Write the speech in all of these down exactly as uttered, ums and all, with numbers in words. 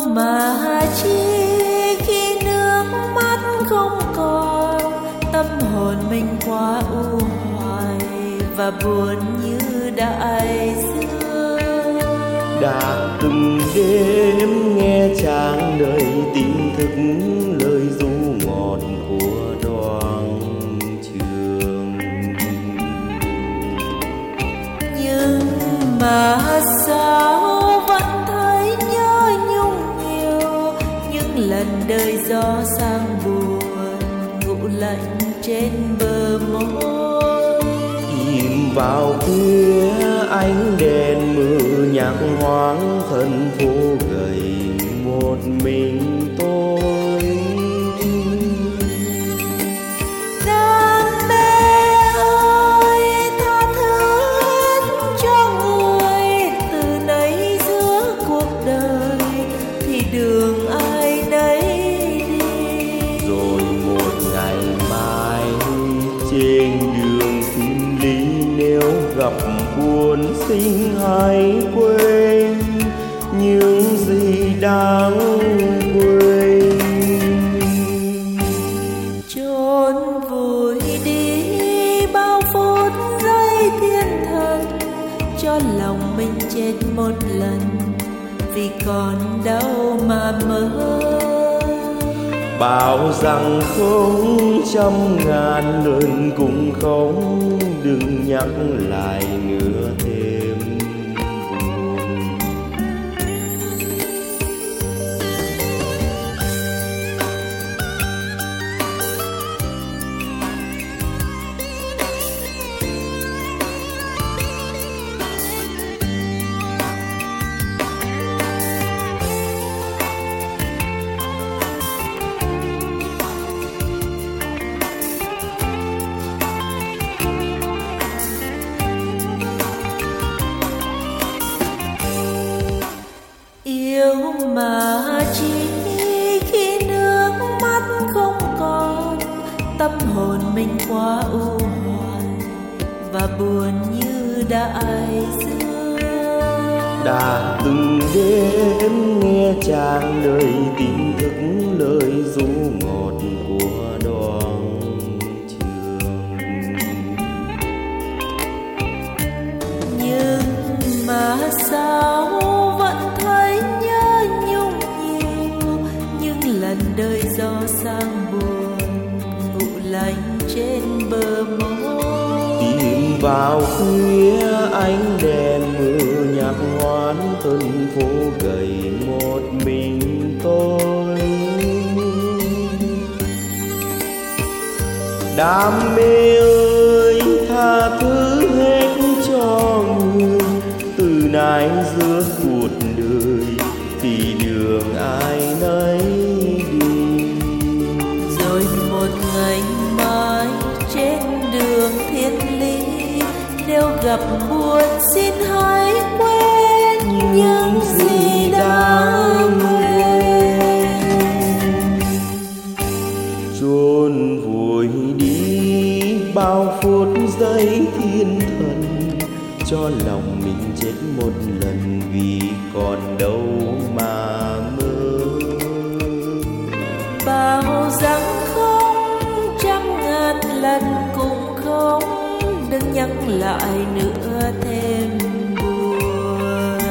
mà chi khi nước mắt không còn, tâm hồn mình quá u hoài và buồn như đại dương. Đã từng đêm nghe chàng đời tin thức lời ru ngọt của Đoan Trường, nhưng mà sao vẫn thấy nhớ nhung nhiều, những lần đời gió sang buồn ngủ lạnh trên bờ môi. Im vào khuya ánh đèn mờ nhạc hoang thân phố gầy một mình tôi. Đam mê ơi tha thứ hết cho người, từ nay giữa cuộc đời thì đường ai nấy đi. Rồi một ngày mai trên đường xin lý, nếu gặp buồn xin hãy quên những gì đáng quên. Chôn vùi đi bao phút giây thiên thần, cho lòng mình chết một lần vì còn đâu mà mơ. Bảo rằng không trăm ngàn lần cũng không, đừng nhắc lại nữa thêm buồn. Yêu mà chỉ khi nước mắt không còn, tâm hồn mình quá u hoài và buồn như đại dương. Đã từng đêm nghe chàng đời tin thức lời ru ngọt của Đoan Trường, nhưng mà sao vẫn thấy nhớ nhung nhiều, những lần đời gió sang buồn ngủ lạnh trên bờ môi. tìm vào khuya ánh đèn mờ nhạc hoán thân phố gầy một mình tôi. Đam mê ơi tha thứ hết cho người, từ nay giữa cuộc đời thì đường ai nấy đi. Rồi một ngày mai trên đường thiên lý, nếu gặp buồn xin hãy quên những gì đã quên. Chôn vùi đi bao phút giây thiên thần, cho lòng mình chết một lần vì còn đâu mà mơ. Bao rằng không trăm ngàn lần cũng không, đừng nhắc lại nữa thêm buồn.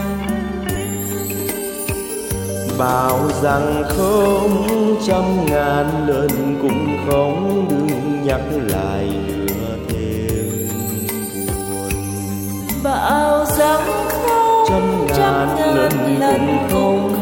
Bảo rằng không trăm ngàn lần cũng không, đừng nhắc lại nữa thêm buồn. Bảo rằng không Trăm ngàn lần cũng không